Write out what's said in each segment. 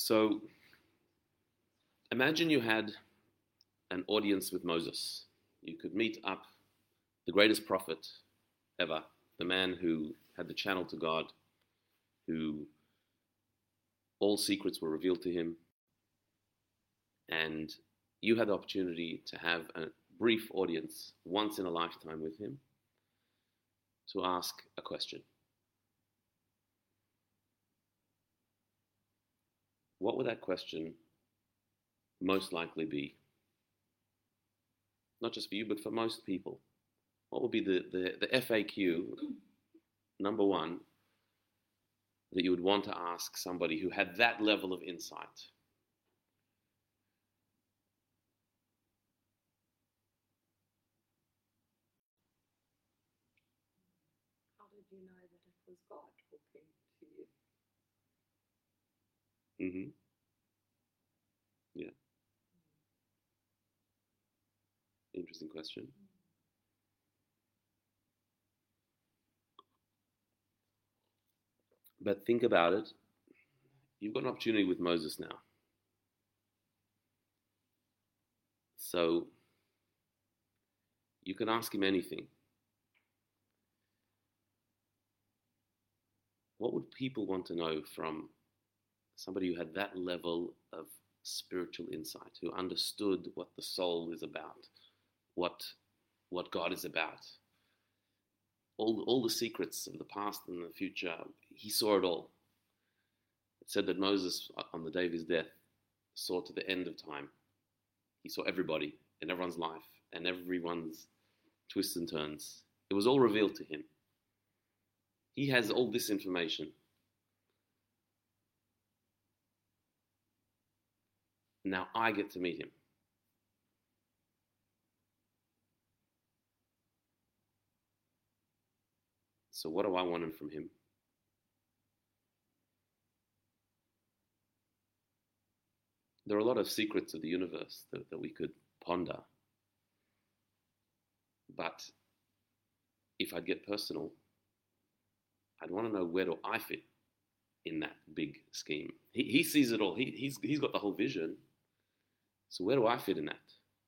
So imagine you had an audience with Moses. You could meet up the greatest prophet ever, the man who had the channel to God, who all secrets were revealed to him, and you had the opportunity to have a brief audience once in a lifetime with him to ask a question. What would that question most likely be? Not just for you, but for most people. What would be the FAQ, number one, that you would want to ask somebody who had that level of insight? How did you know that it was God talking to you? Mm-hmm. Yeah. Interesting question. But think about it. You've got an opportunity with Moses now. So you can ask him anything. What would people want to know from somebody who had that level of spiritual insight, who understood what the soul is about, what God is about? All the secrets of the past and the future, he saw it all. It said that Moses, on the day of his death, saw to the end of time. He saw everybody and everyone's life and everyone's twists and turns. It was all revealed to him. He has all this information. Now I get to meet him. So what do I want from him? There are a lot of secrets of the universe that we could ponder. But if I'd get personal, I'd want to know, where do I fit in that big scheme? He sees it all. He's got the whole vision. So where do I fit in that?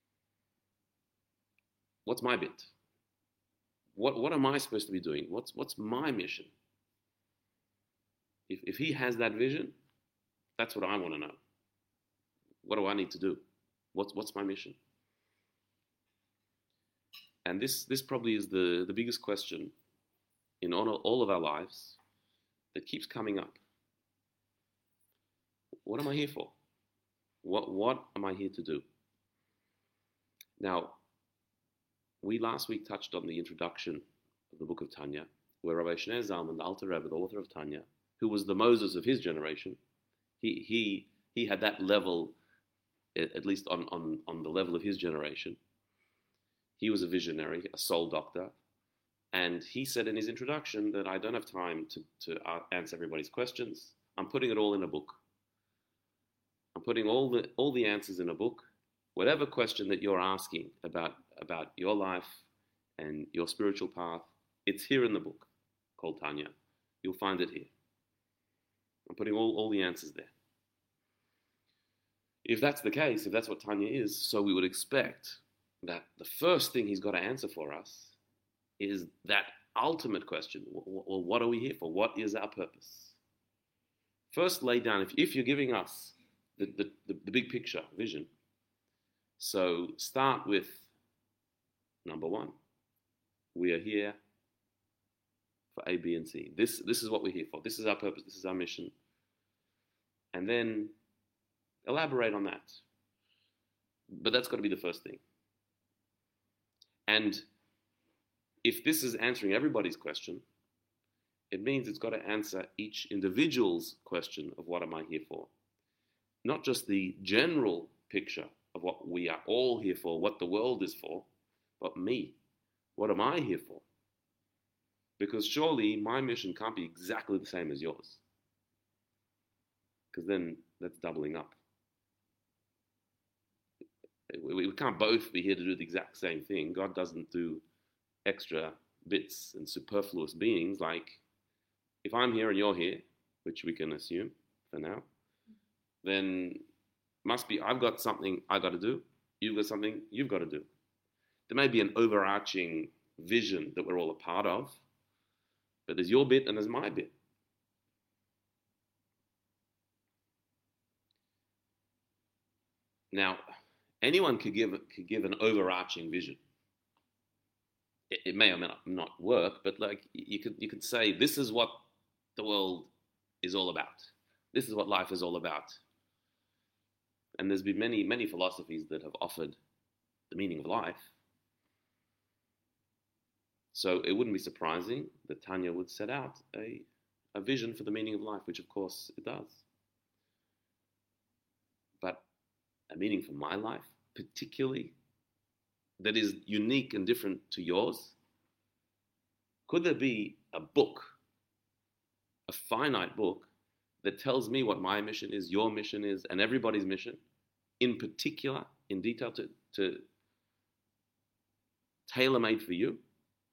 What's my bit? What am I supposed to be doing? What's my mission? If he has that vision, that's what I want to know. What do I need to do? What's my mission? And this probably is the biggest question in all of our lives that keeps coming up. What am I here for? What am I here to do? Now, we last week touched on the introduction of the book of Tanya, where Rabbi Shneur Zalman, the Alter Rebbe, the author of Tanya, who was the Moses of his generation, he had that level, at least on the level of his generation. He was a visionary, a soul doctor, and he said in his introduction that I don't have time to answer everybody's questions. I'm putting it all in a book. I'm putting all the answers in a book. Whatever question that you're asking about your life and your spiritual path, it's here in the book called Tanya. You'll find it here. I'm putting all the answers there. If that's the case, if that's what Tanya is, so we would expect that the first thing he's got to answer for us is that ultimate question. Well, what are we here for? What is our purpose? First, lay down, if you're giving us the big picture, vision. So start with number one. We are here for A, B, and C. This is what we're here for. This is our purpose. This is our mission. And then elaborate on that. But that's got to be the first thing. And if this is answering everybody's question, it means it's got to answer each individual's question of what am I here for? Not just the general picture of what we are all here for, what the world is for, but me. What am I here for? Because surely my mission can't be exactly the same as yours. Because then that's doubling up. We can't both be here to do the exact same thing. God doesn't do extra bits and superfluous beings. Like, if I'm here and you're here, which we can assume for now, then must be I've got something I got to do, you've got something you've got to do. There may be an overarching vision that we're all a part of, but there's your bit and there's my bit. Now, anyone could give an overarching vision. It may or may not work, but like you could say this is what the world is all about. This is what life is all about. And there's been many philosophies that have offered the meaning of life. So it wouldn't be surprising that Tanya would set out a vision for the meaning of life, which of course it does. But a meaning for my life, particularly, that is unique and different to yours? Could there be a book, a finite book, that tells me what my mission is, your mission is, and everybody's mission, in particular, in detail, to tailor-made for you?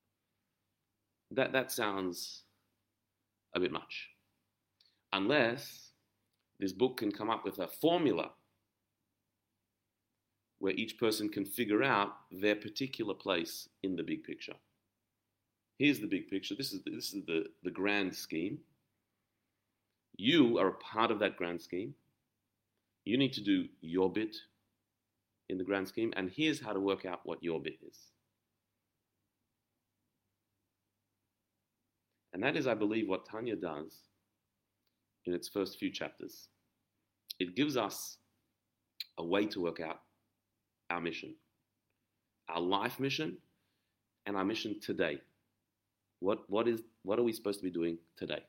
That sounds a bit much. Unless this book can come up with a formula where each person can figure out their particular place in the big picture. Here's the big picture. This is the grand scheme. You are a part of that grand scheme. You need to do your bit in the grand scheme, and here's how to work out what your bit is. And that is, I believe, what Tanya does in its first few chapters. It gives us a way to work out our mission, our life mission, and our mission today. What are we supposed to be doing today?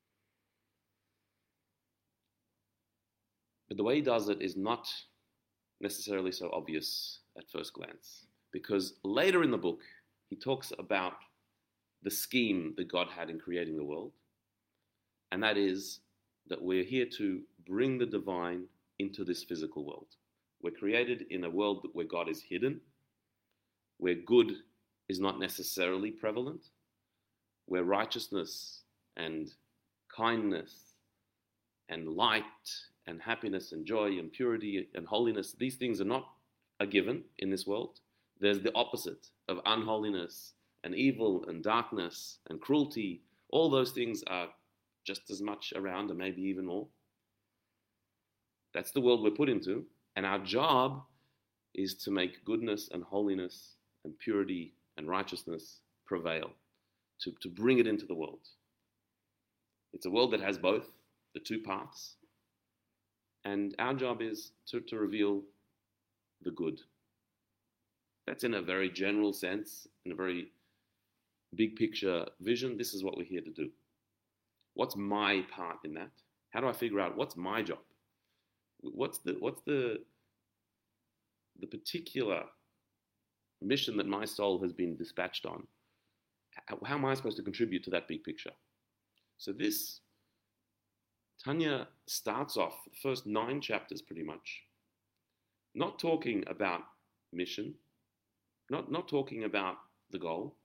But the way he does it is not necessarily so obvious at first glance, because later in the book he talks about the scheme that God had in creating the world, and that is that we're here to bring the divine into this physical world. We're created in a world where God is hidden, where good is not necessarily prevalent, where righteousness and kindness and light and happiness and joy and purity and holiness, these things are not a given in this world. There's the opposite of unholiness and evil and darkness and cruelty. All those things are just as much around, and maybe even more. That's the world we're put into. And our job is to make goodness and holiness and purity and righteousness prevail, to bring it into the world. It's a world that has both, the two paths. And our job is to reveal the good. That's in a very general sense, in a very big picture vision. This is what we're here to do. What's my part in that? How do I figure out what's my job? What's the particular mission that my soul has been dispatched on? How am I supposed to contribute to that big picture? So this, Tanya starts off the first 9 chapters pretty much, not talking about mission, not talking about the goal,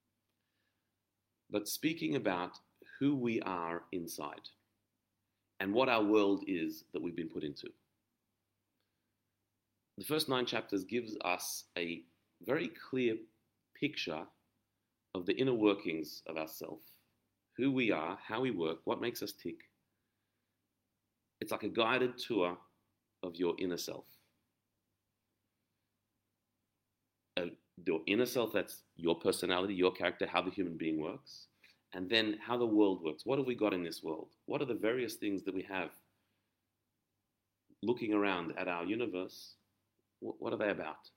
but speaking about who we are inside and what our world is that we've been put into. The first 9 chapters gives us a very clear picture of the inner workings of ourself, who we are, how we work, what makes us tick. It's like a guided tour of your inner self. Your inner self, that's your personality, your character, how the human being works. And then how the world works. What have we got in this world? What are the various things that we have looking around at our universe? What are they about?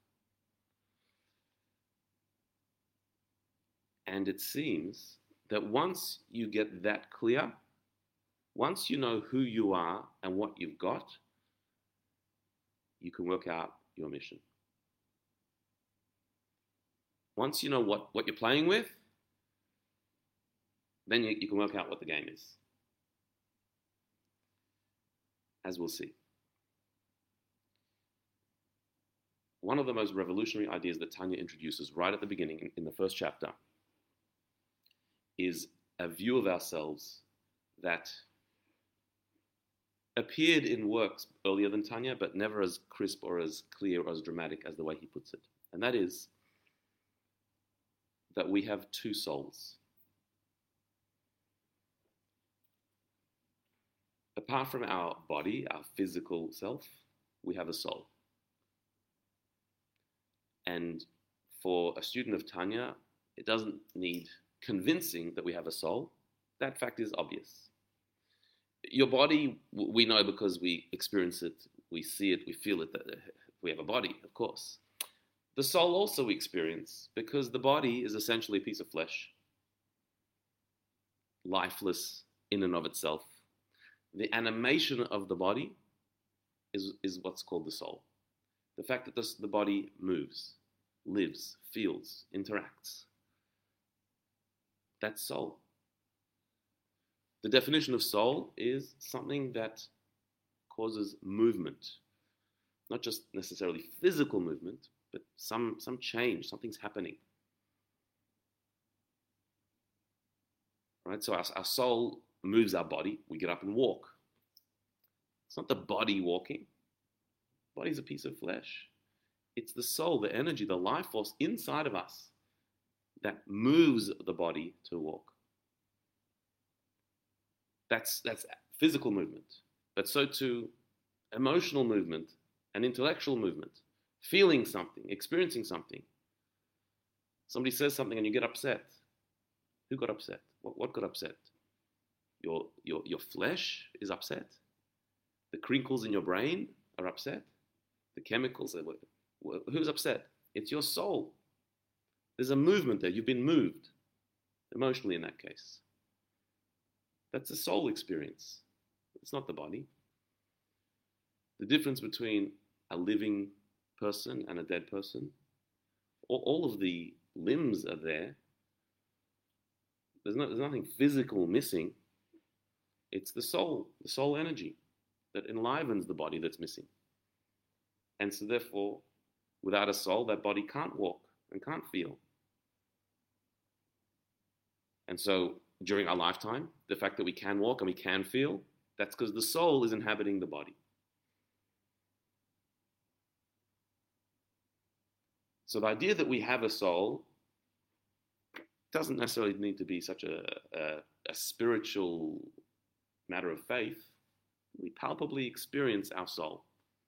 And it seems that once you get that clear, once you know who you are and what you've got, you can work out your mission. Once you know what you're playing with, then you can work out what the game is. As we'll see. One of the most revolutionary ideas that Tanya introduces right at the beginning in the first chapter is a view of ourselves that appeared in works earlier than Tanya, but never as crisp or as clear or as dramatic as the way he puts it. And that is that we have two souls. Apart from our body, our physical self, we have a soul. And for a student of Tanya, it doesn't need convincing that we have a soul. That fact is obvious. Your body, we know because we experience it, we see it, we feel it, that we have a body, of course. The soul also we experience because the body is essentially a piece of flesh, lifeless in and of itself. The animation of the body is what's called the soul. The fact that the body moves, lives, feels, interacts. That's soul. The definition of soul is something that causes movement, not just necessarily physical movement, but some change, something's happening. Right? So our soul moves our body, we get up and walk. It's not the body walking. The body's a piece of flesh. It's the soul, the energy, the life force inside of us that moves the body to walk. That's physical movement. But so too, emotional movement and intellectual movement. Feeling something, experiencing something. Somebody says something and you get upset. Who got upset? What got upset? Your flesh is upset. The crinkles in your brain are upset. The chemicals, who's upset? It's your soul. There's a movement there. You've been moved emotionally in that case. That's a soul experience. It's not the body. The difference between a living person and a dead person, all of the limbs are there. There's nothing physical missing. It's the soul energy that enlivens the body that's missing. And so therefore, without a soul, that body can't walk and can't feel. And so during our lifetime, the fact that we can walk and we can feel, that's because the soul is inhabiting the body. So the idea that we have a soul doesn't necessarily need to be such a spiritual matter of faith. We palpably experience our soul.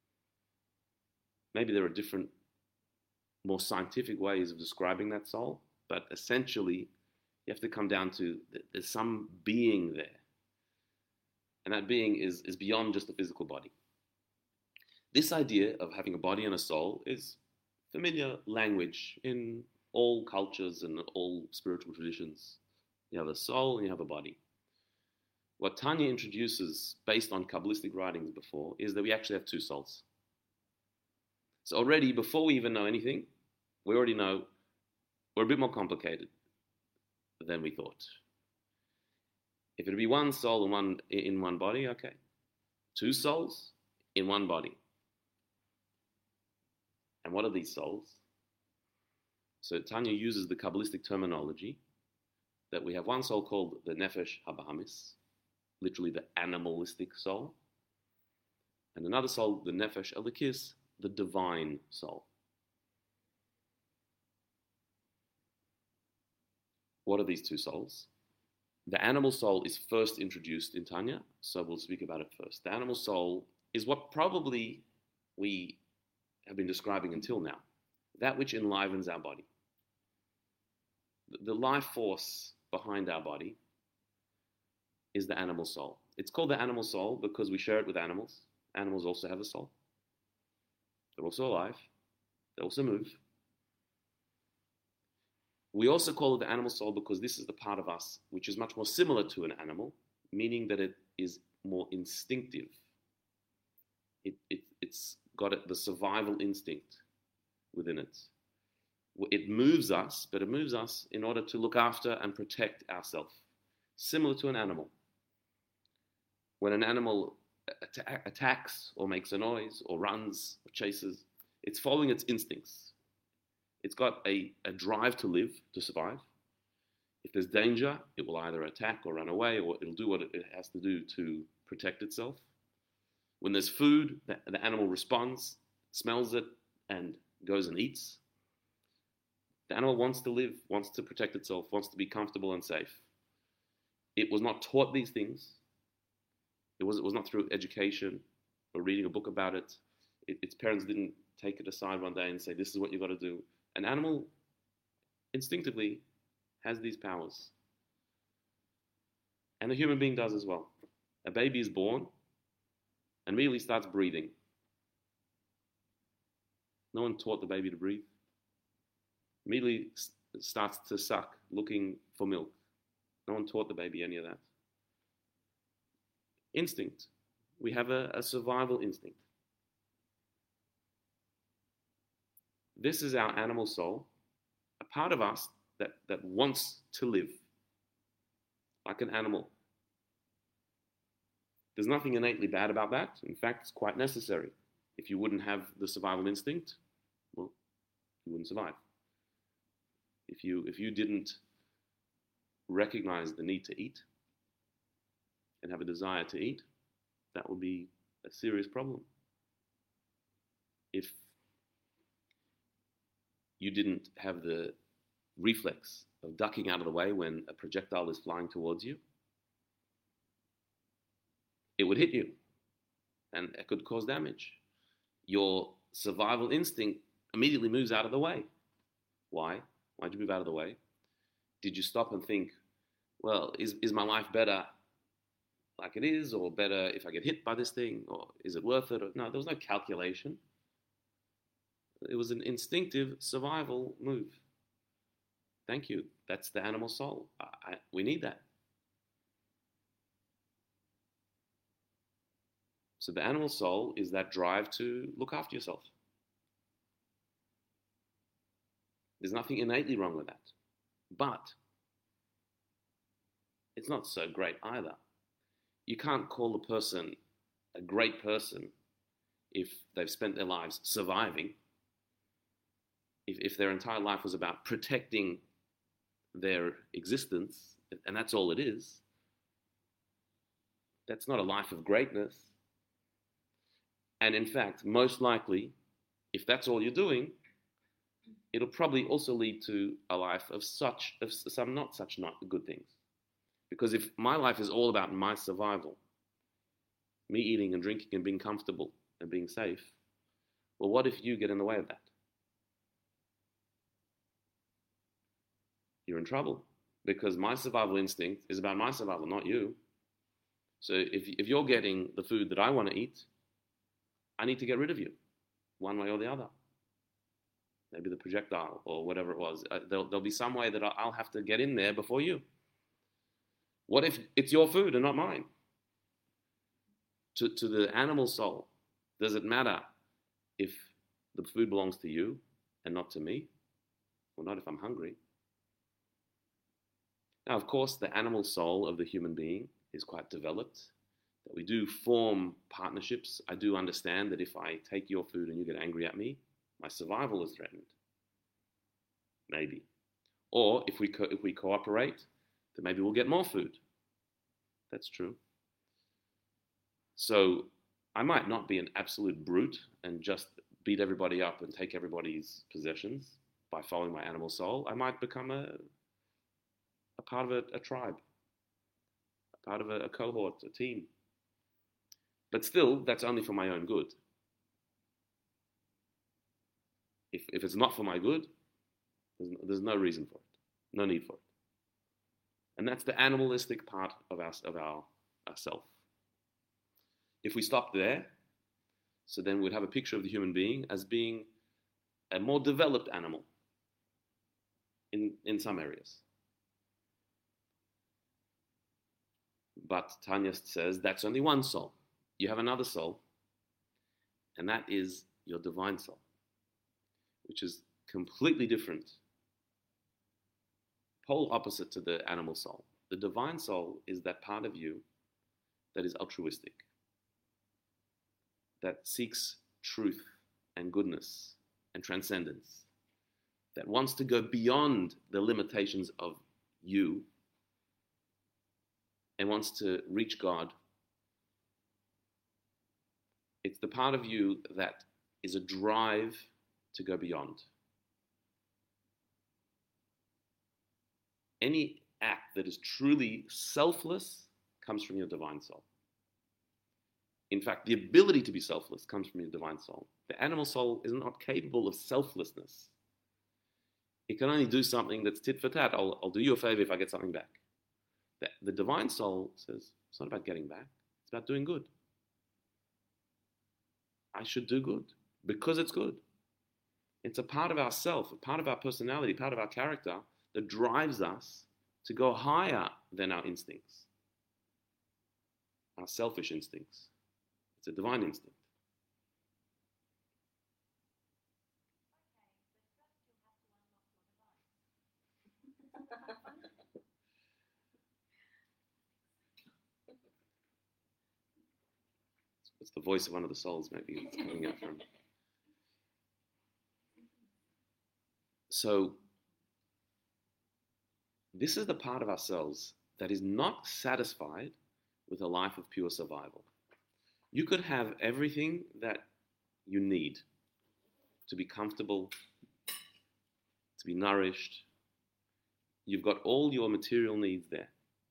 Maybe there are different, more scientific ways of describing that soul, but essentially you have to come down to there's some being there. And that being is beyond just the physical body. This idea of having a body and a soul is familiar language in all cultures and all spiritual traditions. You have a soul and you have a body. What Tanya introduces, based on Kabbalistic writings before, is that we actually have two souls. So already, before we even know anything, we already know we're a bit more complicated than we thought. If it'd be one soul in one body, okay. Two souls in one body. And what are these souls? So Tanya uses the Kabbalistic terminology that we have one soul called the Nefesh HaBahamis, literally the animalistic soul, and another soul, the Nefesh Elikis, the divine soul. What are these two souls? The animal soul is first introduced in Tanya, so we'll speak about it first. The animal soul is what probably we have been describing until now, that which enlivens our body. The life force behind our body is the animal soul. It's called the animal soul because we share it with animals. Animals also have a soul. They're also alive. They also move. We also call it the animal soul because this is the part of us which is much more similar to an animal, meaning that it is more instinctive. It's got the survival instinct within it. It moves us, but it moves us in order to look after and protect ourselves, similar to an animal. When an animal attacks or makes a noise or runs or chases, it's following its instincts. It's got a drive to live, to survive. If there's danger, it will either attack or run away, or it'll do what it has to do to protect itself. When there's food, the animal responds, smells it, and goes and eats. The animal wants to live, wants to protect itself, wants to be comfortable and safe. It was not taught these things. It was not through education or reading a book about it. Its parents didn't take it aside one day and say, this is what you've got to do. An animal instinctively has these powers. And a human being does as well. A baby is born and immediately starts breathing. No one taught the baby to breathe. Immediately starts to suck, looking for milk. No one taught the baby any of that. Instinct. We have a survival instinct. This is our animal soul, a part of us that wants to live like an animal. There's nothing innately bad about that. In fact, it's quite necessary. If you wouldn't have the survival instinct, well, you wouldn't survive. If you didn't recognize the need to eat and have a desire to eat, that would be a serious problem. If you didn't have the reflex of ducking out of the way when a projectile is flying towards you, it would hit you and it could cause damage. Your survival instinct immediately moves out of the way. Why? Why'd you move out of the way? Did you stop and think, well, is my life better like it is, or better if I get hit by this thing, or is it worth it? Or, no, there was no calculation. It was an instinctive survival move. Thank you. That's the animal soul. We need that. So the animal soul is that drive to look after yourself. There's nothing innately wrong with that. But it's not so great either. You can't call a person a great person if they've spent their lives surviving. If their entire life was about protecting their existence, and that's all it is, that's not a life of greatness. And in fact, most likely, if that's all you're doing, it'll probably also lead to a life of some not good things. Because if my life is all about my survival, me eating and drinking and being comfortable and being safe, well, what if you get in the way of that? You're in trouble, because my survival instinct is about my survival, not you. So if you're getting the food that I want to eat, I need to get rid of you, one way or the other. Maybe the projectile or whatever it was. There'll be some way that I'll have to get in there before you. What if it's your food and not mine? To the animal soul, does it matter if the food belongs to you and not to me? Well, not if I'm hungry. Now, of course, the animal soul of the human being is quite developed, that we do form partnerships. I do understand that if I take your food and you get angry at me, my survival is threatened. Maybe. Or if we cooperate, then maybe we'll get more food. That's true. So I might not be an absolute brute and just beat everybody up and take everybody's possessions by following my animal soul. I might become a part of a tribe, a part of a cohort, a team. But still, that's only for my own good. If it's not for my good, there's no reason for it, no need for it. And that's the animalistic part of our self. If we stop there, so then we'd have a picture of the human being as being a more developed animal in some areas. But Tanya says that's only one soul. You have another soul, and that is your divine soul, which is completely different, pole opposite to the animal soul. The divine soul is that part of you that is altruistic, that seeks truth and goodness and transcendence, that wants to go beyond the limitations of you and wants to reach God It's the part of you that is a drive to go beyond. Any act that is truly selfless comes from your divine soul. In fact, the ability to be selfless comes from your divine soul. The animal soul is not capable of selflessness. It can only do something that's tit for tat. I'll do you a favor if I get something back. The divine soul says, it's not about getting back. It's about doing good. I should do good because it's good. It's a part of ourself, a part of our personality, part of our character that drives us to go higher than our instincts, our selfish instincts. It's a divine instinct. It's the voice of one of the souls, maybe, it's coming out from. So, this is the part of ourselves that is not satisfied with a life of pure survival. You could have everything that you need to be comfortable, to be nourished. You've got all your material needs there.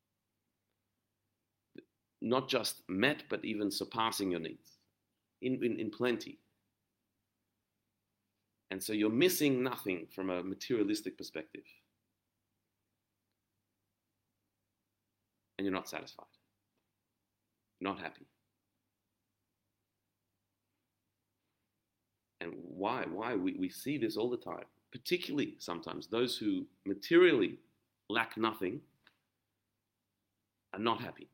Not just met, but even surpassing your needs in plenty. And so you're missing nothing from a materialistic perspective. And you're not satisfied. You're not happy. And why? We see this all the time, particularly sometimes those who materially lack nothing are not happy.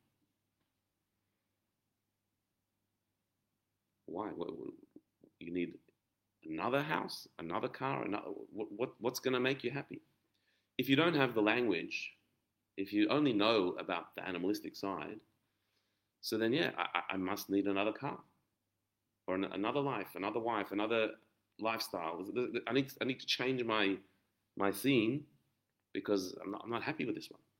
Why? You need another house, another car, what's going to make you happy? If you don't have the language, if you only know about the animalistic side, so then yeah, I must need another car, or another life, another wife, another lifestyle. I need to change my scene because I'm not happy with this one.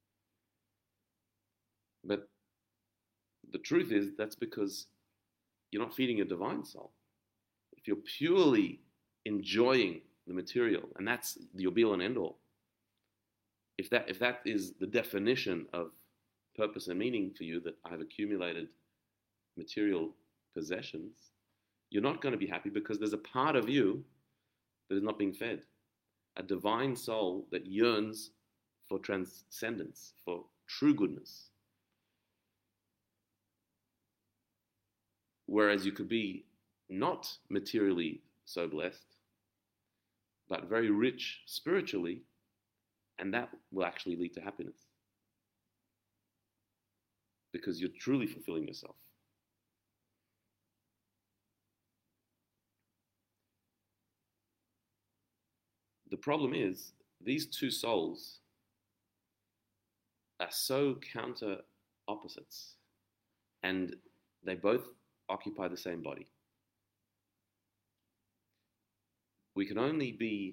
But the truth is that's because you're not feeding your divine soul. If you're purely enjoying the material, and that's your be all and end all, if that is the definition of purpose and meaning for you, that I've accumulated material possessions, you're not going to be happy because there's a part of you that is not being fed. A divine soul that yearns for transcendence, for true goodness. Whereas you could be not materially so blessed, but very rich spiritually, and that will actually lead to happiness. Because you're truly fulfilling yourself. The problem is, these two souls are so counter opposites, and they both occupy the same body. We can only be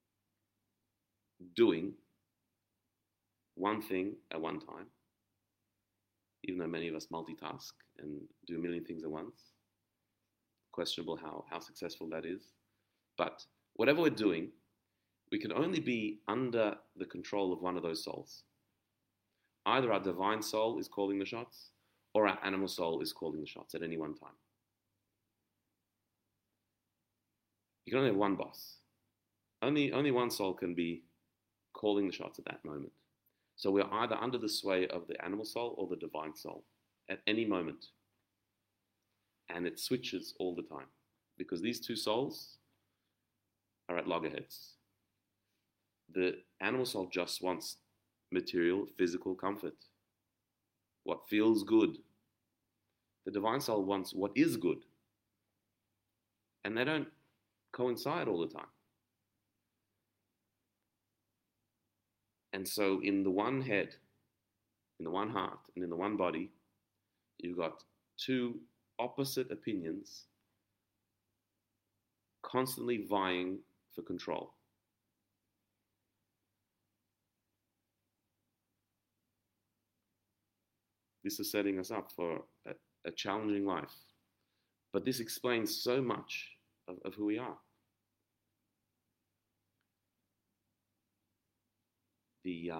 doing one thing at one time, even though many of us multitask and do a million things at once. Questionable how successful that is. But whatever we're doing, we can only be under the control of one of those souls. Either our divine soul is calling the shots, or our animal soul is calling the shots at any one time. You can only have one boss. Only one soul can be calling the shots at that moment. So we're either under the sway of the animal soul or the divine soul at any moment. And it switches all the time because these two souls are at loggerheads. The animal soul just wants material, physical comfort, what feels good. The divine soul wants what is good. And they don't coincide all the time. And so in the one head, in the one heart, and in the one body, you've got two opposite opinions constantly vying for control. This is setting us up for a challenging life But this explains so much of who we are. The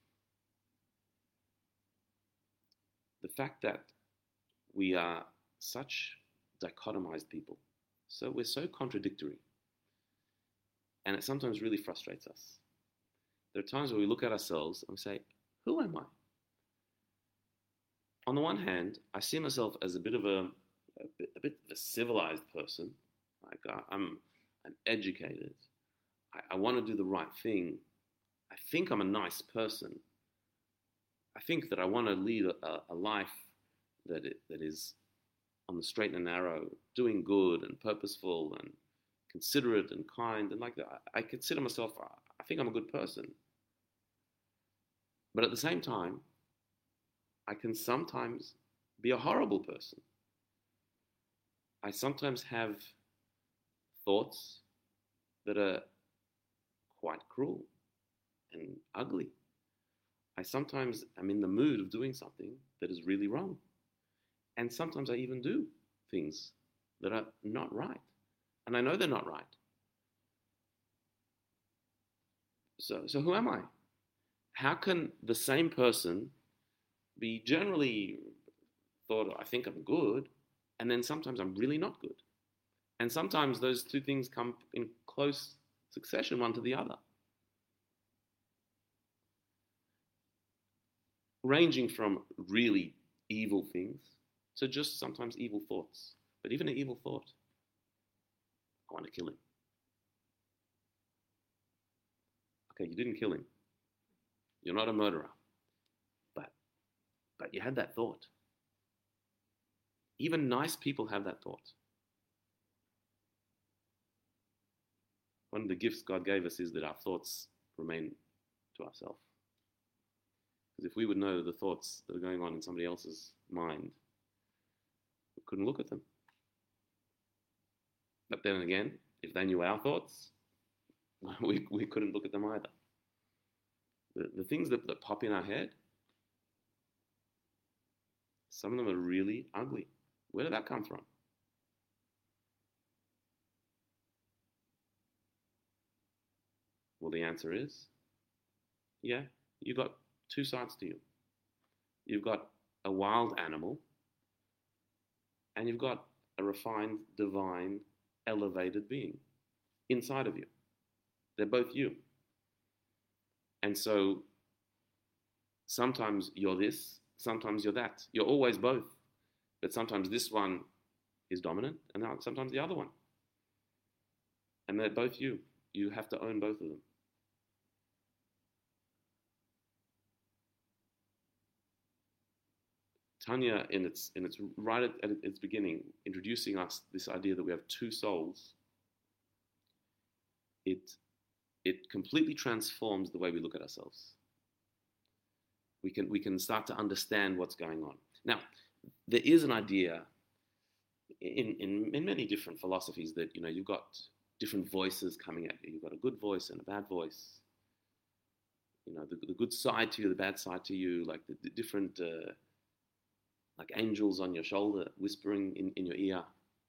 fact that we are such dichotomized people, so we're so contradictory, and it sometimes really frustrates us. There are times where we look at ourselves and we say, who am I? On the one hand, I see myself as a bit of a civilized person. Like I'm educated. I want to do the right thing. I think I'm a nice person. I think that I want to lead a life that is on the straight and narrow, doing good and purposeful and considerate and kind, and like that. I consider myself, I think I'm a good person. But at the same time, I can sometimes be a horrible person. I sometimes have thoughts that are quite cruel and ugly. I sometimes am in the mood of doing something that is really wrong. And sometimes I even do things that are not right. And I know they're not right. So who am I? How can the same person be generally thought, I think I'm good, and then sometimes I'm really not good? And sometimes those two things come in close succession, one to the other. Ranging from really evil things to just sometimes evil thoughts. But even an evil thought, I want to kill him. Okay, you didn't kill him. You're not a murderer. But you had that thought. Even nice people have that thought. One of the gifts God gave us is that our thoughts remain to ourselves. Because if we would know the thoughts that are going on in somebody else's mind, we couldn't look at them. But then again, if they knew our thoughts, we couldn't look at them either. The things that pop in our head, some of them are really ugly. Where did that come from? Well, the answer is, yeah, you've got two sides to you. You've got a wild animal, and you've got a refined, divine, elevated being inside of you. They're both you. And so sometimes you're this, sometimes you're that. You're always both. But sometimes this one is dominant, and sometimes the other one. And they're both you. You have to own both of them. Tanya, in its right at its beginning, introducing us this idea that we have two souls, it completely transforms the way we look at ourselves. We can start to understand what's going on. Now, there is an idea in many different philosophies that you've got different voices coming at you. You've got a good voice and a bad voice. The good side to you, the bad side to you, like the different like angels on your shoulder whispering in your ear.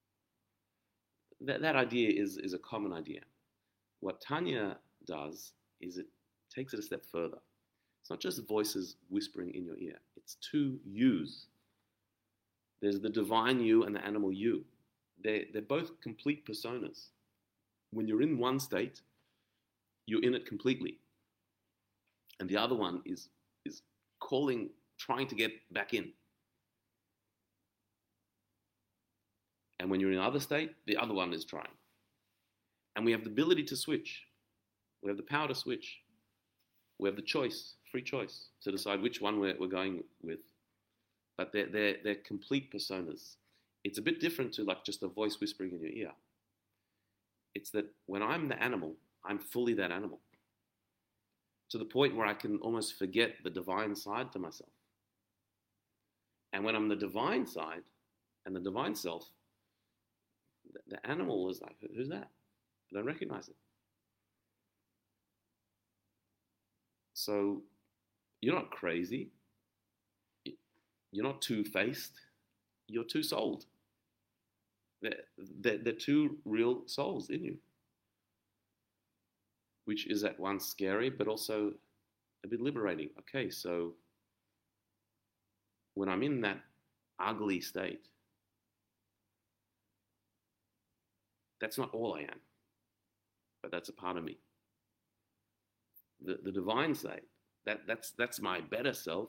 That idea is a common idea. What Tanya does is it takes it a step further. It's not just voices whispering in your ear. It's two yous. There's the divine you and the animal you. They're both complete personas. When you're in one state, you're in it completely. And the other one is calling, trying to get back in. And when you're in another state, the other one is trying. And we have the ability to switch. We have the power to switch. We have the choice, free choice, to decide which one we're going with. But they're complete personas. It's a bit different to like just a voice whispering in your ear. It's that when I'm the animal, I'm fully that animal. To the point where I can almost forget the divine side to myself. And when I'm the divine side and the divine self, the animal is like, who's that? I don't recognize it. So you're not crazy. You're not two-faced. You're two-souled. They're two real souls in you, which is at once scary but also a bit liberating. Okay, so when I'm in that ugly state, that's not all I am, but that's a part of me. The divine state, that's my better self,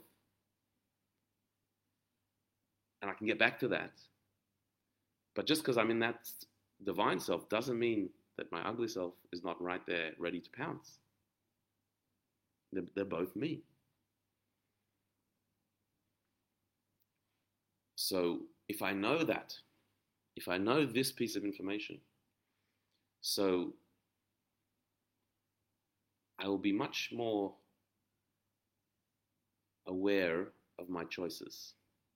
and I can get back to that. But just because I'm in that divine self doesn't mean that my ugly self is not right there ready to pounce. They're both me. So if I know that, if I know this piece of information, so I will be much more aware of my choices.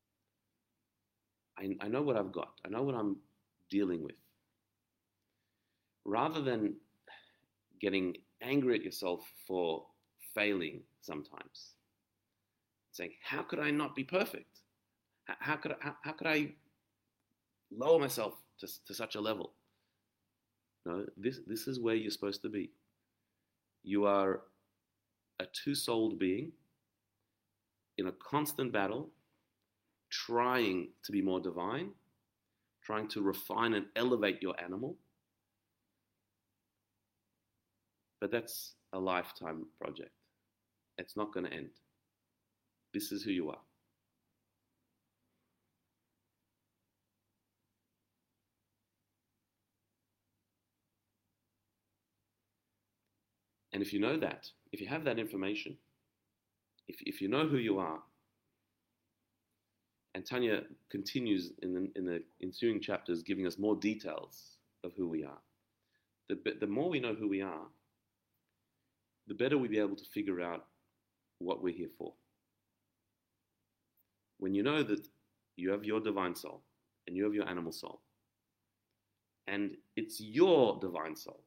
I know what I've got. I know what I'm dealing with. Rather than getting angry at yourself for failing sometimes, saying, how could I not be perfect? How could I lower myself to such a level? No, this is where you're supposed to be. You are a two-souled being in a constant battle, trying to be more divine, trying to refine and elevate your animal. But that's a lifetime project. It's not going to end. This is who you are. And if you know that, if you have that information, if you know who you are, and Tanya continues in the ensuing chapters giving us more details of who we are, the more we know who we are, the better we'll be able to figure out what we're here for. When you know that you have your divine soul and you have your animal soul, and it's your divine soul,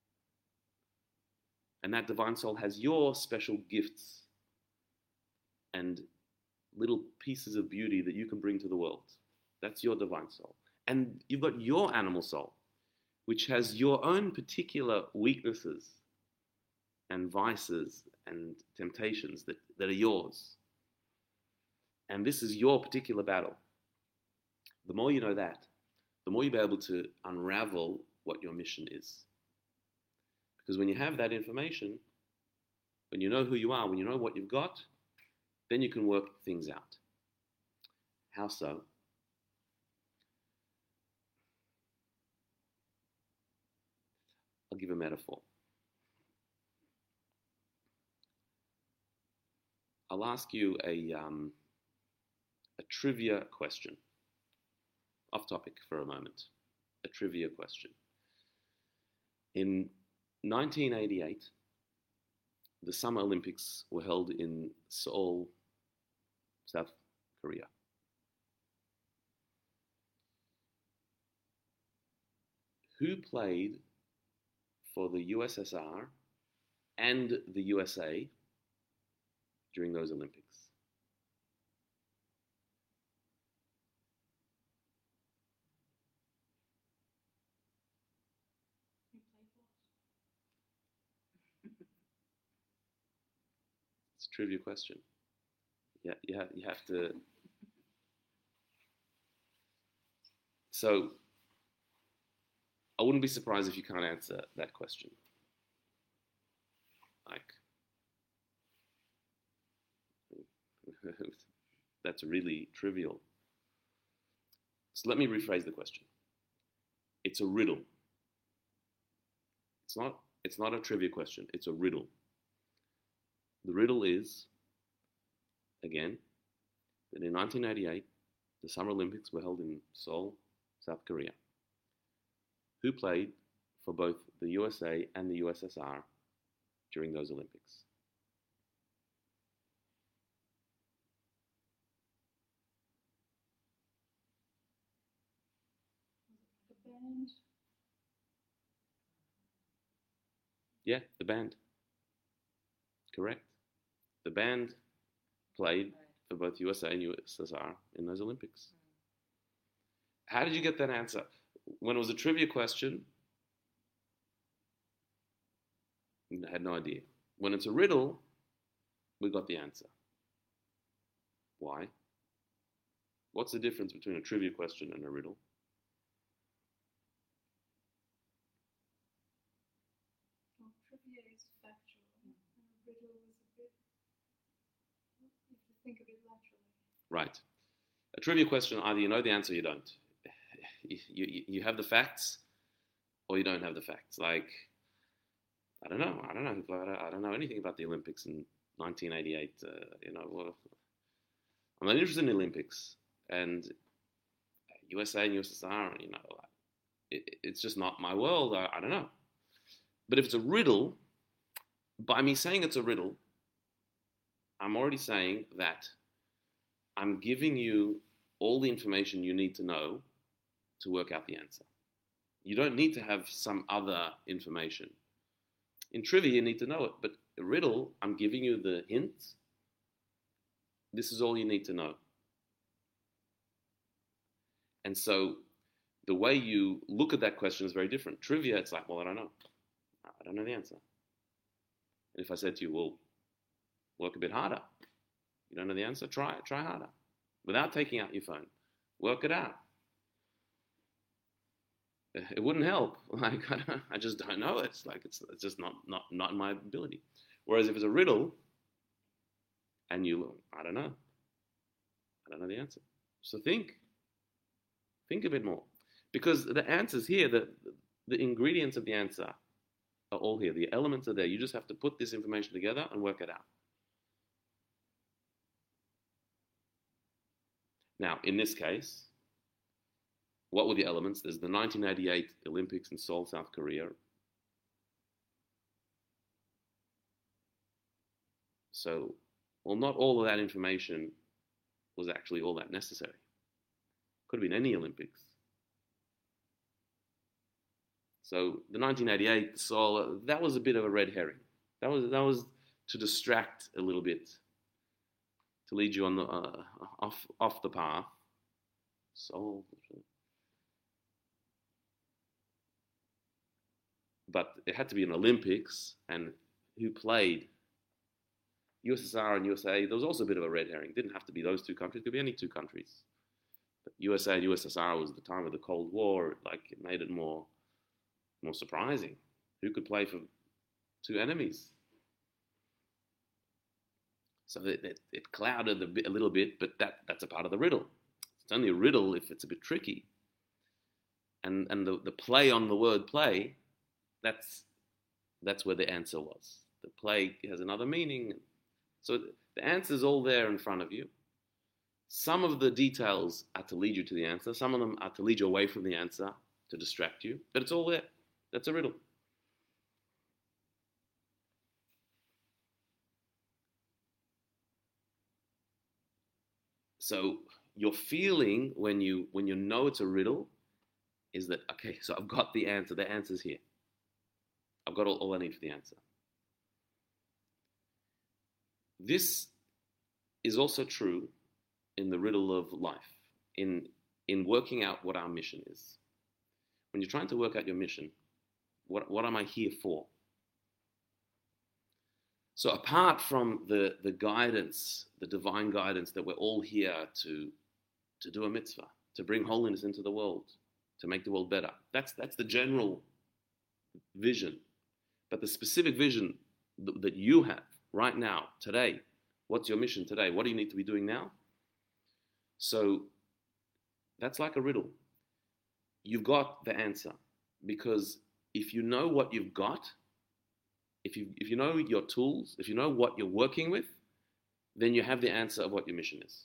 and that divine soul has your special gifts and little pieces of beauty that you can bring to the world. That's your divine soul. And you've got your animal soul, which has your own particular weaknesses and vices and temptations that are yours. And this is your particular battle. The more you know that, the more you'll be able to unravel what your mission is. Because when you have that information, when you know who you are, when you know what you've got, then you can work things out. How so? I'll give a metaphor. I'll ask you a trivia question. Off topic for a moment. A trivia question. In 1988, the Summer Olympics were held in Seoul, South Korea. Who played for the USSR and the USA during those Olympics? It's a trivia question. Yeah, you have to. So, I wouldn't be surprised if you can't answer that question. Like, that's really trivial. So let me rephrase the question. It's a riddle. It's not a trivia question. It's a riddle. The riddle is, again, that in 1988, the Summer Olympics were held in Seoul, South Korea. Who played for both the USA and the USSR during those Olympics? The band. Yeah, the band. Correct. The band played for both USA and USSR in those Olympics. How did you get that answer? When it was a trivia question, I had no idea. When it's a riddle, we got the answer. Why? What's the difference between a trivia question and a riddle? Well, trivia is factual, and a riddle is a bit, you have to think a bit laterally. Right. A trivia question, either you know the answer or you don't. You have the facts or you don't have the facts. Like, I don't know. I don't know anything about the Olympics in 1988. Well, I'm not interested in the Olympics and USA and USSR. It's just not my world. I don't know. But if it's a riddle, by me saying it's a riddle, I'm already saying that I'm giving you all the information you need to know to work out the answer. You don't need to have some other information. In trivia, you need to know it, but a riddle, I'm giving you the hints. This is all you need to know. And so the way you look at that question is very different. Trivia, it's like, well, I don't know. I don't know the answer. And if I said to you, well, work a bit harder. You don't know the answer? Try harder. Without taking out your phone. Work it out. It wouldn't help. Like, I just don't know. It's like, it's just not in my ability. Whereas if it's a riddle, and I don't know the answer. So think a bit more. Because the answer's here, the ingredients of the answer are all here. The elements are there. You just have to put this information together and work it out. Now, in this case, what were the elements? There's the 1988 Olympics in Seoul, South Korea. So, well, not all of that information was actually all that necessary. Could have been any Olympics. So the 1988 Seoul, that was a bit of a red herring. That was to distract a little bit, to lead you on the off the path. Seoul. But it had to be an Olympics, and who played? USSR and USA. There was also a bit of a red herring. It didn't have to be those two countries. It could be any two countries. But USA and USSR was the time of the Cold War. Like, it made it more surprising. Who could play for two enemies? So it clouded a little bit, but that's a part of the riddle. It's only a riddle if it's a bit tricky. And the play on the word play, that's where the answer was. The play has another meaning. So the answer's all there in front of you. Some of the details are to lead you to the answer. Some of them are to lead you away from the answer, to distract you. But it's all there. That's a riddle. So your feeling when you know it's a riddle is that, okay, so I've got the answer. The answer's here. I've got all I need for the answer. This is also true in the riddle of life, in working out what our mission is. When you're trying to work out your mission, what am I here for? So apart from the guidance, the divine guidance that we're all here to do a mitzvah, to bring holiness into the world, to make the world better, that's the general vision. But the specific vision that you have right now, today, what's your mission today? What do you need to be doing now? So that's like a riddle. You've got the answer, because if you know what you've got, if you know your tools, if you know what you're working with, then you have the answer of what your mission is.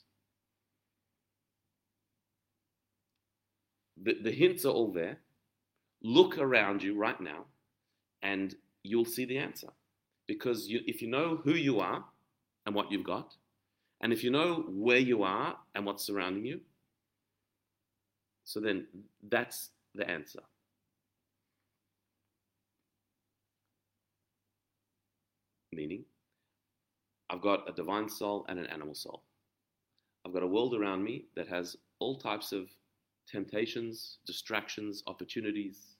The hints are all there. Look around you right now, and you'll see the answer. Because if you know who you are and what you've got, and if you know where you are and what's surrounding you, so then that's the answer. Meaning, I've got a divine soul and an animal soul. I've got a world around me that has all types of temptations, distractions, opportunities,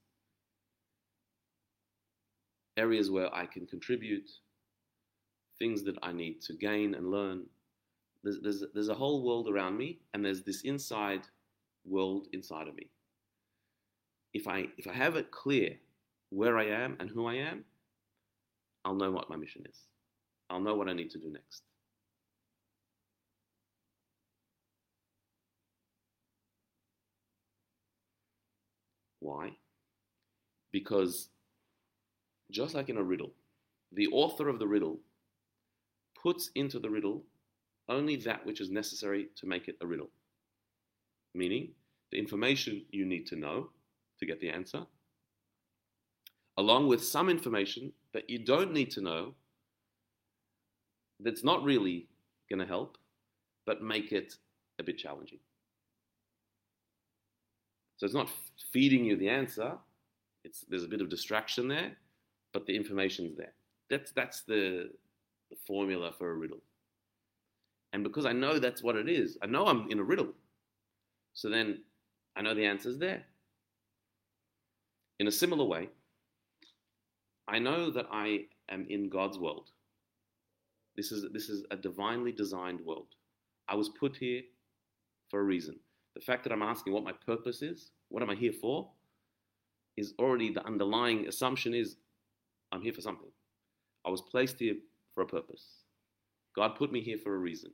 areas where I can contribute, things that I need to gain and learn. There's a whole world around me, and there's this inside world inside of me. If I have it clear where I am and who I am, I'll know what my mission is. I'll know what I need to do next. Why? Because just like in a riddle, the author of the riddle puts into the riddle only that which is necessary to make it a riddle. Meaning, the information you need to know to get the answer, along with some information that you don't need to know, that's not really going to help, but make it a bit challenging. So it's not feeding you the answer, there's a bit of distraction there, but the information's there. That's the formula for a riddle. And because I know that's what it is, I know I'm in a riddle, so then I know the answer's there. In a similar way, I know that I am in God's world. This is a divinely designed world. I was put here for a reason. The fact that I'm asking what my purpose is, what am I here for, is already the underlying assumption is I'm here for something. I was placed here for a purpose. God put me here for a reason.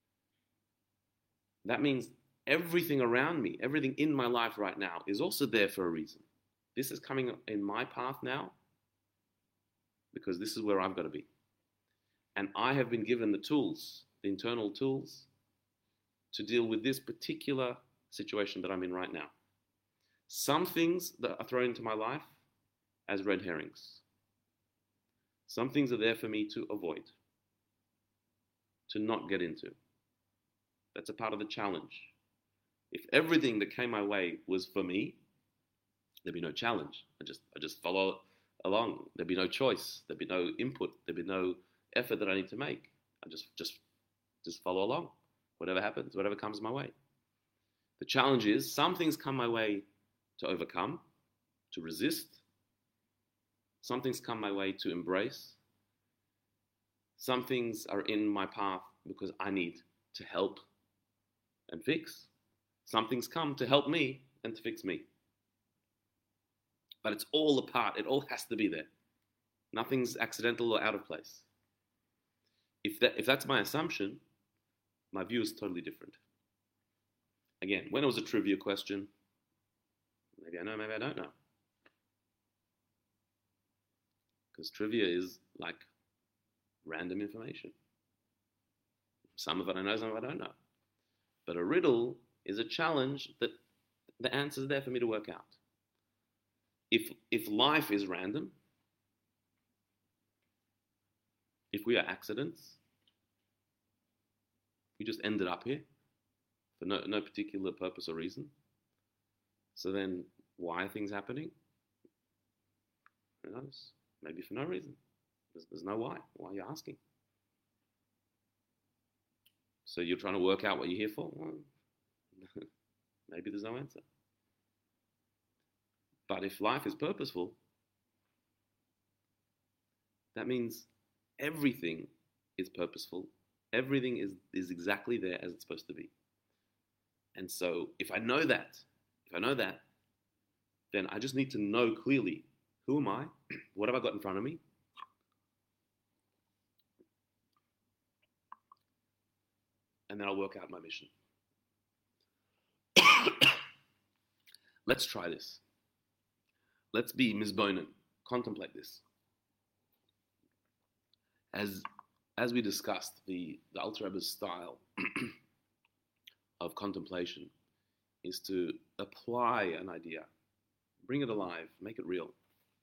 That means everything around me, everything in my life right now is also there for a reason. This is coming in my path now because this is where I've got to be. And I have been given the tools, the internal tools, to deal with this particular situation that I'm in right now. Some things that are thrown into my life as red herrings. Some things are there for me to avoid, to not get into. That's a part of the challenge. If everything that came my way was for me, there'd be no challenge. I just follow along. There'd be no choice. There'd be no input. There'd be no effort that I need to make. I just follow along. Whatever happens, whatever comes my way. The challenge is some things come my way to overcome, to resist. Some things come my way to embrace. Some things are in my path because I need to help and fix. Some things come to help me and to fix me. But it's all a part. It all has to be there. Nothing's accidental or out of place. If that's my assumption, my view is totally different. Again, when it was a trivia question, maybe I know, maybe I don't know. Because trivia is like random information. Some of it I know, some of it I don't know. But a riddle is a challenge that the answer's there for me to work out. If life is random, if we are accidents, we just ended up here for no particular purpose or reason. So then, why are things happening? Who knows? Maybe for no reason. There's no why. Why are you asking? So you're trying to work out what you're here for? Well, maybe there's no answer. But if life is purposeful, that means everything is purposeful. Everything is exactly there as it's supposed to be. And so if I know that, then I just need to know clearly, who am I? What have I got in front of me? And then I'll work out my mission. Let's try this. Let's be misbonen. Contemplate this. As we discussed, the Alter Rebbe's style of contemplation is to apply an idea, bring it alive, make it real.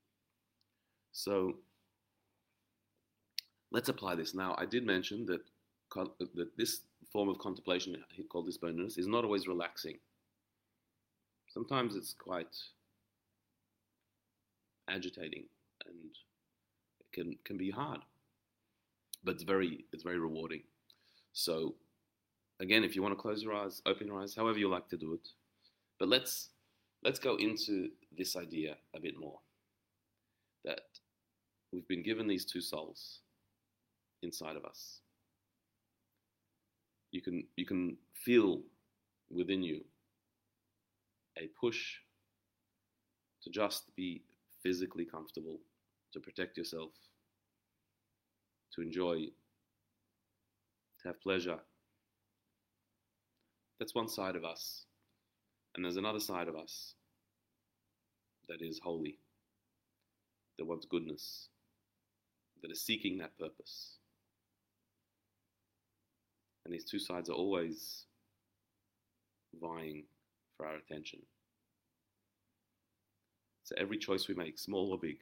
So let's apply this. Now, I did mention that this form of contemplation, called misboneness, is not always relaxing. Sometimes it's quite agitating and it can be hard, but it's very rewarding. So again, if you want to close your eyes, open your eyes, however you like to do it, But let's go into this idea a bit more, that we've been given these two souls inside of us. You can feel within you a push to just be physically comfortable, to protect yourself, to enjoy, to have pleasure. That's one side of us. And there's another side of us that is holy, that wants goodness, that is seeking that purpose. And these two sides are always vying for our attention. So every choice we make, small or big,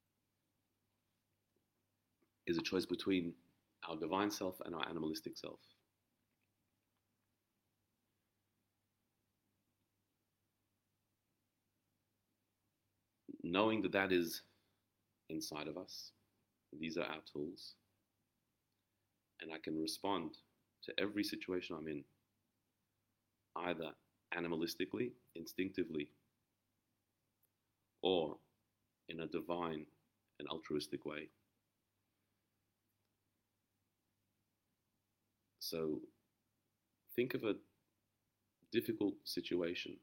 is a choice between our divine self and our animalistic self. Knowing that that is inside of us, these are our tools, and I can respond to every situation I'm in, either animalistically, instinctively, or in a divine and altruistic way. So think of a difficult situation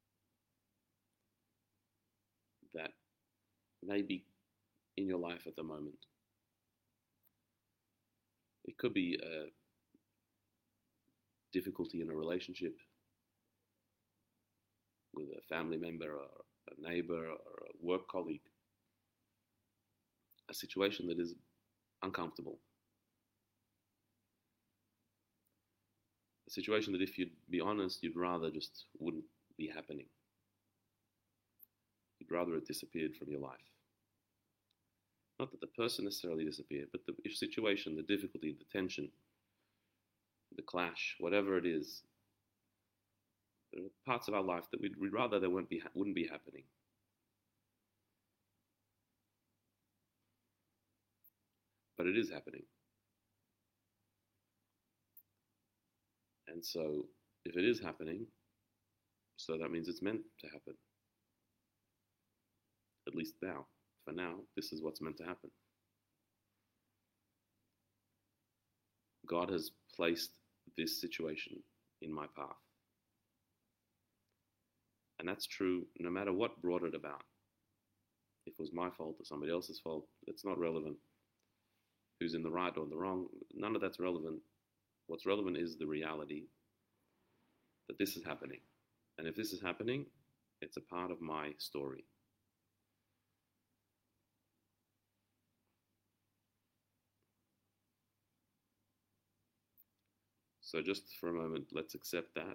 that may be in your life at the moment. It could be a difficulty in a relationship with a family member or a neighbor or a work colleague, a situation that is uncomfortable, a situation that, if you'd be honest, you'd rather just wouldn't be happening. You'd rather it disappeared from your life. Not that the person necessarily disappeared, but the situation, the difficulty, the tension, the clash, whatever it is. There are parts of our life that we'd rather they wouldn't be happening. But it is happening. And so, if it is happening, so that means it's meant to happen. At least now. For now, this is what's meant to happen. God has placed this situation in my path. And that's true no matter what brought it about. If it was my fault or somebody else's fault, it's not relevant. Who's in the right or in the wrong, none of that's relevant. What's relevant is the reality that this is happening. And if this is happening, it's a part of my story. So just for a moment, let's accept that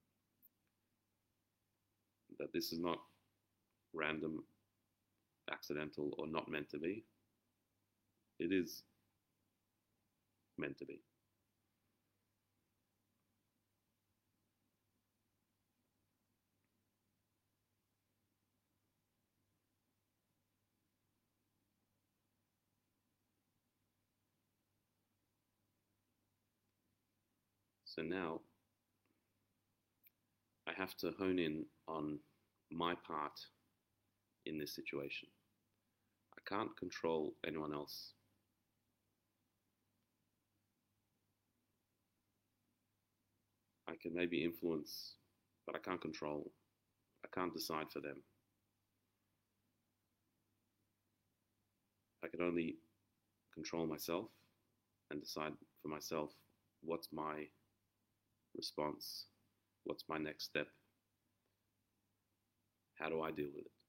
this is not random, accidental, or not meant to be. It is meant to be. So now I have to hone in on my part in this situation. I can't control anyone else. I can maybe influence, but I can't control. I can't decide for them. I can only control myself and decide for myself what's my response, what's my next step, how do I deal with it.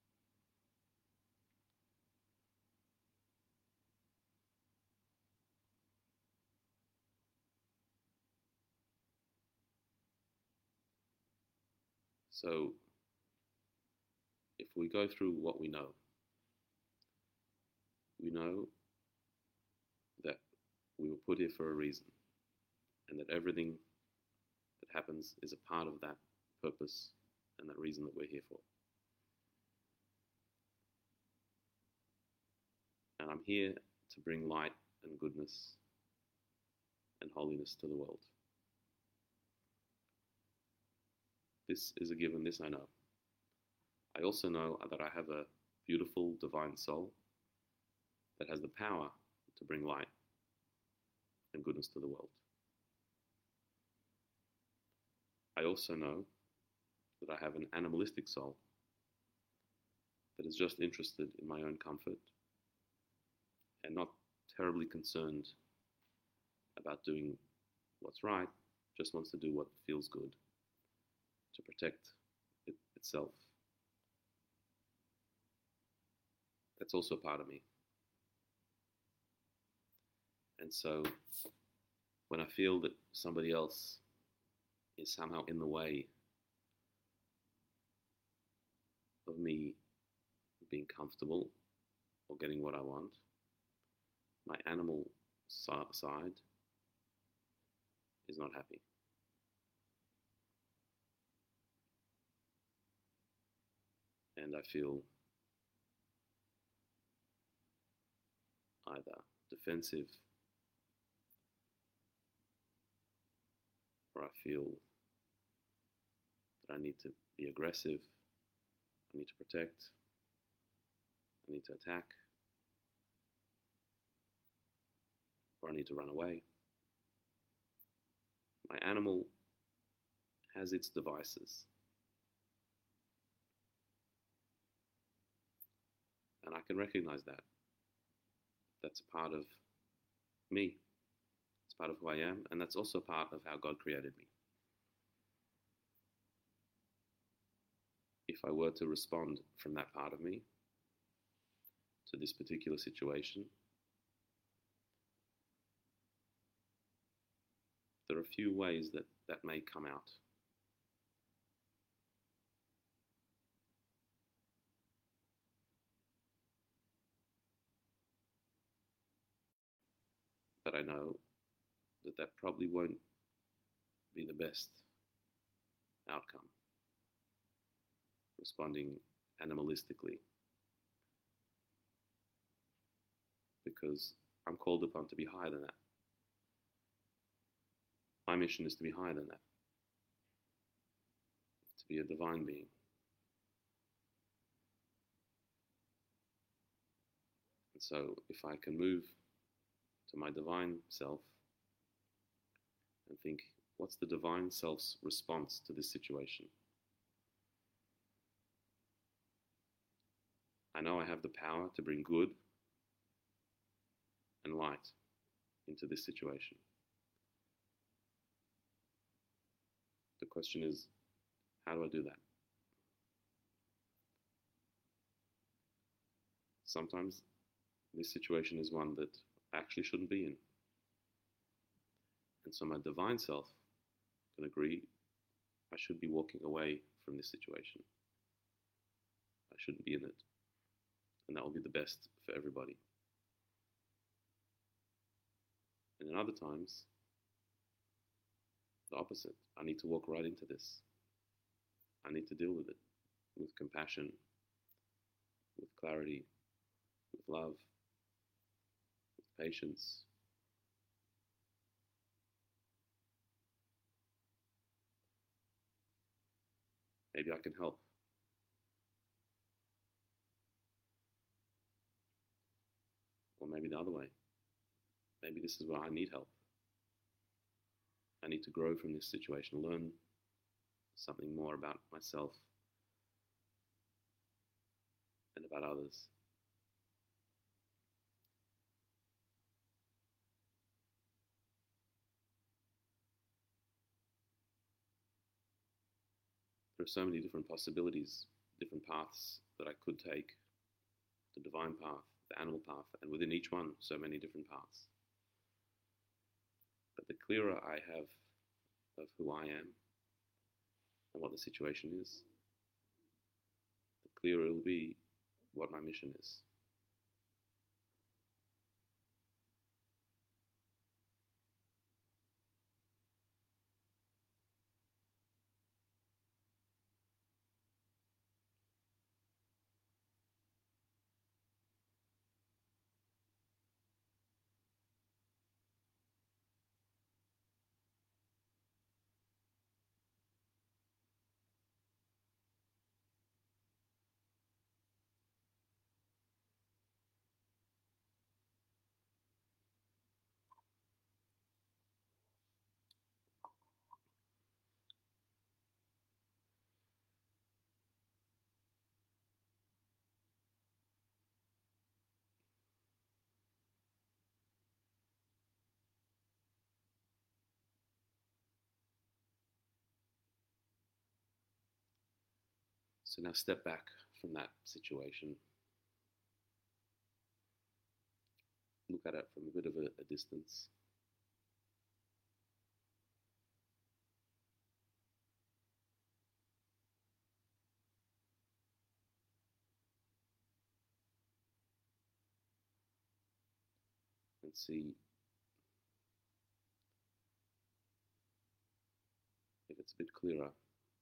So if we go through what we know that we were put here for a reason, and that everything that happens is a part of that purpose and that reason that we're here for. And I'm here to bring light and goodness and holiness to the world. This is a given, this I know. I also know that I have a beautiful divine soul that has the power to bring light and goodness to the world. I also know that I have an animalistic soul that is just interested in my own comfort and not terribly concerned about doing what's right, just wants to do what feels good to protect itself. That's also part of me. And so when I feel that somebody else is somehow in the way of me being comfortable or getting what I want, my animal side is not happy. And I feel either defensive, or I feel that I need to be aggressive, I need to protect, I need to attack, or I need to run away. My animal has its devices. And I can recognize that. That's a part of me. It's part of who I am, and that's also part of how God created me. If I were to respond from that part of me to this particular situation, there are a few ways that that may come out. But I know that that probably won't be the best outcome, responding animalistically, because I'm called upon to be higher than that. My mission is to be higher than that, to be a divine being. And so if I can move to my divine self and think, what's the divine self's response to this situation? I know I have the power to bring good and light into this situation. The question is, how do I do that? Sometimes this situation is one that I actually shouldn't be in. And so my divine self can agree I should be walking away from this situation. I shouldn't be in it. And that will be the best for everybody. And in other times, the opposite. I need to walk right into this. I need to deal with it with compassion, with clarity, with love, with patience. Maybe I can help. Or maybe the other way. Maybe this is where I need help. I need to grow from this situation, learn something more about myself and about others. There are so many different possibilities, different paths that I could take. The divine path, the animal path, and within each one, so many different paths. But the clearer I have of who I am and what the situation is, the clearer it will be what my mission is. So now step back from that situation. Look at it from a bit of a distance. And see if it's a bit clearer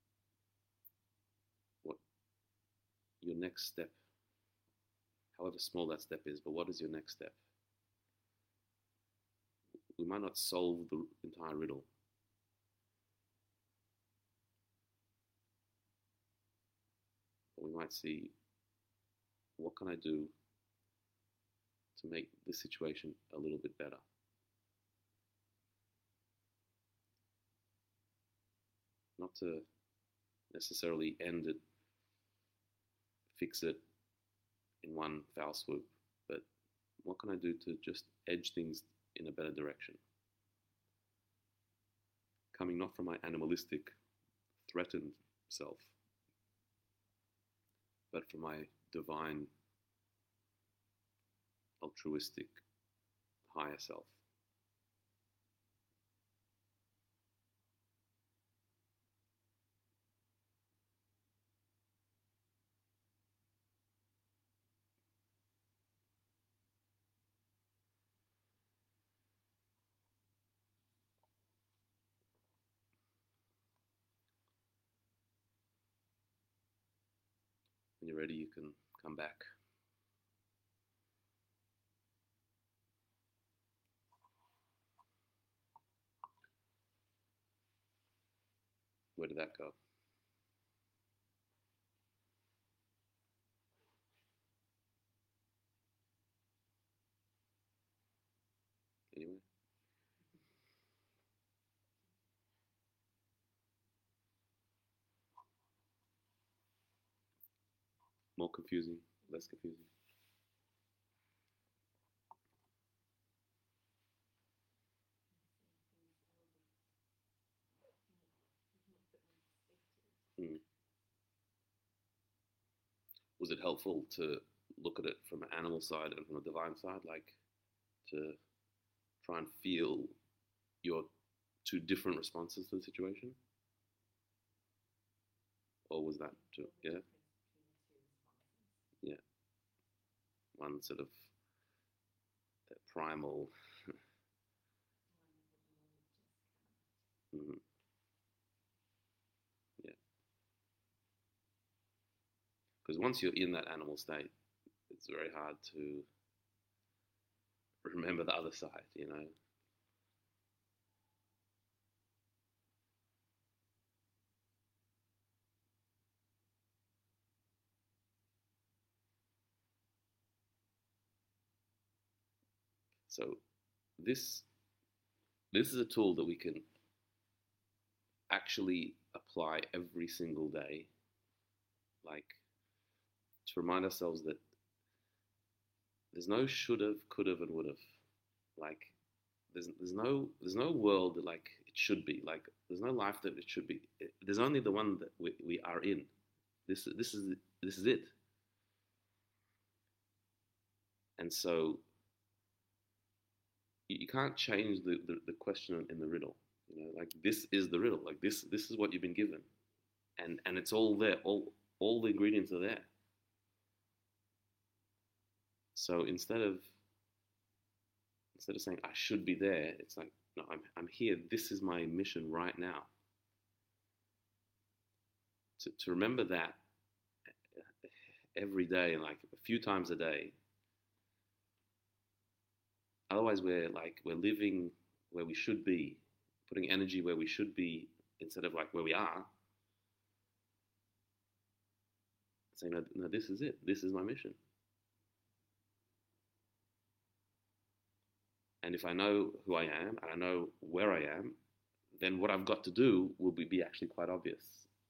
what your next step, however small that step is, but what is your next step? We might not solve the entire riddle, but we might see, what can I do to make this situation a little bit better? Not to necessarily end it, fix it in one foul swoop, but what can I do to just edge things in a better direction? Coming not from my animalistic, threatened self, but from my divine, altruistic, higher self. When you're ready, you can come back. Where did that go? Anyway? More confusing, less confusing? Mm. Was it helpful to look at it from an animal side and from a divine side, like to try and feel your two different responses to the situation? Or was that too, yeah? Yeah. One sort of primal. Mm, yeah. Because once you're in that animal state, it's very hard to remember the other side, you know? So this this is a tool that we can actually apply every single day, like to remind ourselves that there's no should have, could have, and would have. Like there's no world that like it should be. Like there's no life that it should be. There's only the one that we are in. This is it. And so you can't change the question in the riddle. You know, like this is the riddle. Like this is what you've been given, and it's all there. All the ingredients are there. So instead of saying I should be there, it's like no, I'm here. This is my mission right now. To remember that every day, like a few times a day. Otherwise, we're living where we should be, putting energy where we should be instead of like where we are. Saying no, no, this is it. This is my mission. And if I know who I am and I know where I am, then what I've got to do will be actually quite obvious.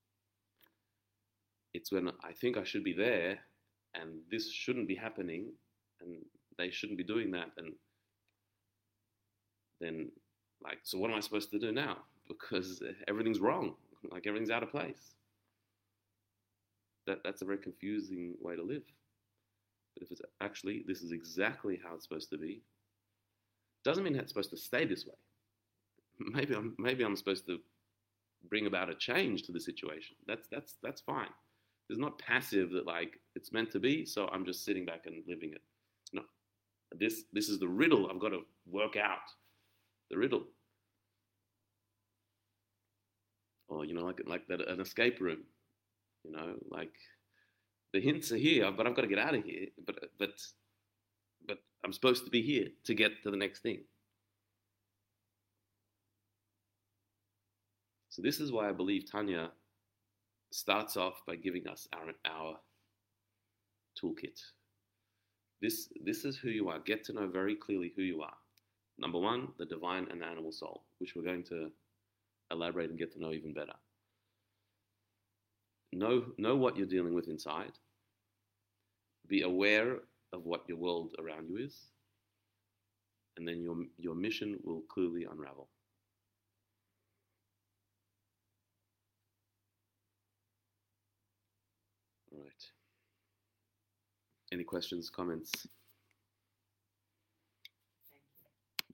It's when I think I should be there and this shouldn't be happening and they shouldn't be doing that, and then like, so what am I supposed to do now? Because everything's wrong, like everything's out of place. that's a very confusing way to live. But if it's actually, this is exactly how it's supposed to be, doesn't mean it's supposed to stay this way. Maybe I'm supposed to bring about a change to the situation. That's fine. It's not passive that like it's meant to be, so I'm just sitting back and living it. No, this is the riddle. I've got to work out the riddle. Or like that an escape room. Like the hints are here, but I've got to get out of here. But I'm supposed to be here to get to the next thing. So this is why I believe Tanya starts off by giving us our toolkit. This is who you are. Get to know very clearly who you are. Number one, the divine and the animal soul, which we're going to elaborate and get to know even better. Know what you're dealing with inside. Be aware of what your world around you is. And then your mission will clearly unravel. All right. Any questions, comments?